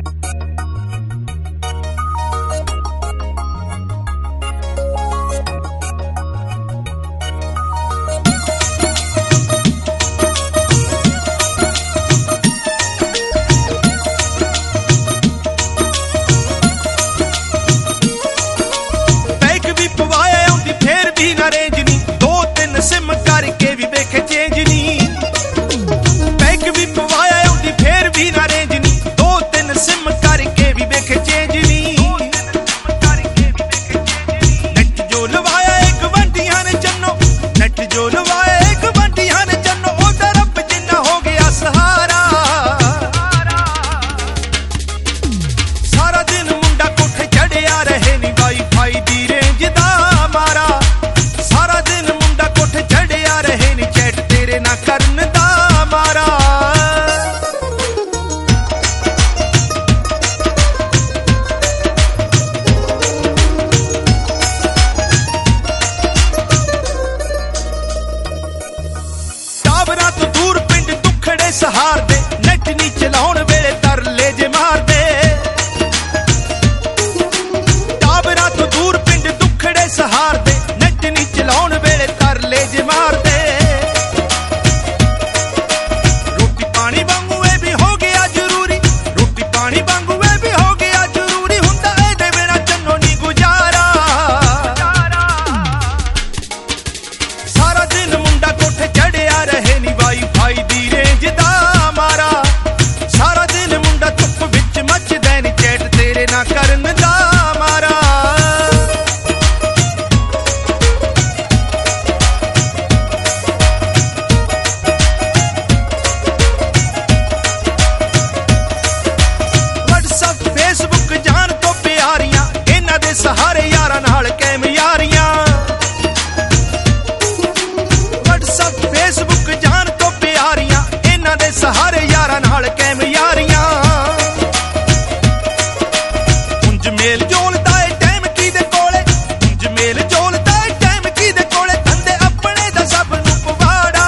SIM करके भी वेखे change नी, pack भी पवाया उदी फेर भी ना रेंज नी, 2-3 सिम करके भी वेखे चेंज नी। नेट जो लवाया एक वंडियां ने चन्नो, नेट जो लवाया एक वंडियां ने चन्नो, ओदा रब जिन्ना हो गया सहारा। सारा दिन मुंडा कोठे चढ़िया रहे नी, वाईफाई दी रेंज दा मारा। सारा दिन मुंडा कोठे चढ़िया रहे नी, चैट तेरे ना करन दा मारा। टावरा तो दूर पिंड दुखड़े सहार दे, नेट नी चलाउण वेले तरले जे मार दे। टावरा तो दूर पिंड दुखड़े सहार दे, नेट नी चलाउण वेले तरले जे मार दे। रोटी पानी वांगू ए भी हो गया जरूरी, रोटी पानी वांगू ए भी हो गया जरूरी, हुंदा एदे बिना चन्नो नी गुजारा। सारा दिन मुंडा कोठे चढ़िया रहे नी, वाईफाई दी रेंज दा मारा। सारा दिन मुंडा धुप विच मचदा नी, चैट तेरे ना करन दा मारा। फेसबुक जान तो प्यारियां, इन्हां दे सहारे यारां नाल कैम यारियां। व्हाट्सएप फेसबुक जान तो प्यारियां, इन्हां दे सहारे यारां नाल कैम यारियां। उंज मेल जोलदा ए टाइम कीदे कोले, उंज मेल जोलदा ए टाइम कीदे कोले, धंधे अपने दा सब नूं पवाड़ा।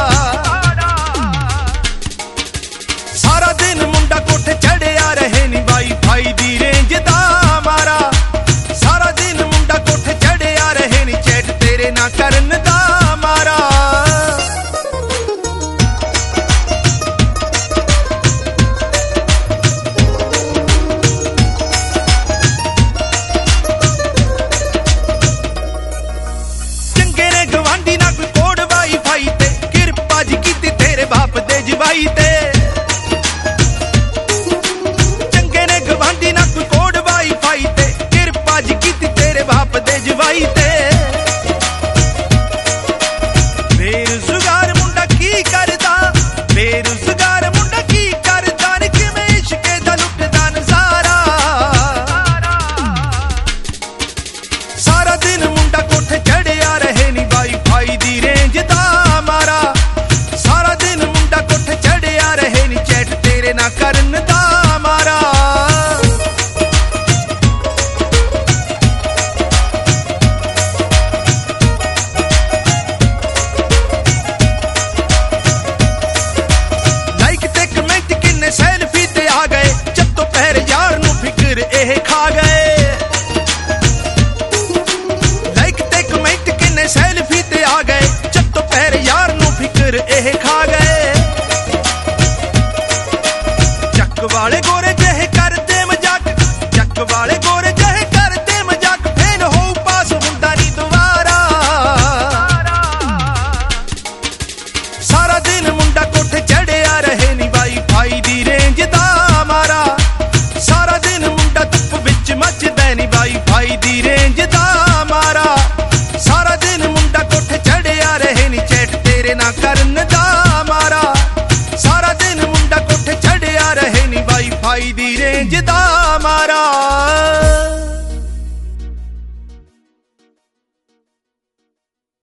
सारा दिन मुंडा कोठे चढ़िया रहे नी, वाईफाई दी रेंज दा मारा। सारा दिन मुंडा कोठे चढ़िया रहे नी, चैट तेरे ना करन दा मारा। चंगे ने गवांडी ना कोई कोड वाईफाई ते, किरपा जी कीती तेरे बाप दे जवाई ते। गवांडी ना कोई कोड वाईफाई ते, किरपा जी कीती तेरे बाप दे जवाई ते। बेरोजगार मुंडा की करदा, बेरोजगार मुंडा की करदा, नी किवें इश्के दा लुटदा नज़ारा। सारा दिन मुंडा कोठे चढ़िया रहे नी, वाईफाई दी रेंज दा मारा। सारा दिन मुंडा कोठे चढ़िया रहे नी, चैट तेरे ना करन दा मारा। सेल्फी ते आ गए, जत्तो पैर यार नू फिक्र एह खा गए। लाइक ते कमेंट किन्ने सेल्फी ते आ गए, जत्तो पैर यार नू फिक्र एह खा गए। चक वाले गोरे जहे करदे मजाक, चक वाले गोरे जहे करदे मजाक, फेल हो पास हुंदा नी दुबारा। सारा दिन मुंडा कोठे चढ़िया रहे नी, वाईफाई दी रेंज दा मारा। सारा दिन मुंडा धुप विच मचदा नी, वाईफाई दी रेंज दा मारा। सारा दिन मुंडा कोठे चढ़िया रहे नी, चैट तेरे ना करन दा मारा। सारा दिन मुंडा कोठे चढ़िया रहे नी, वाईफाई दी रेंज दा मारा।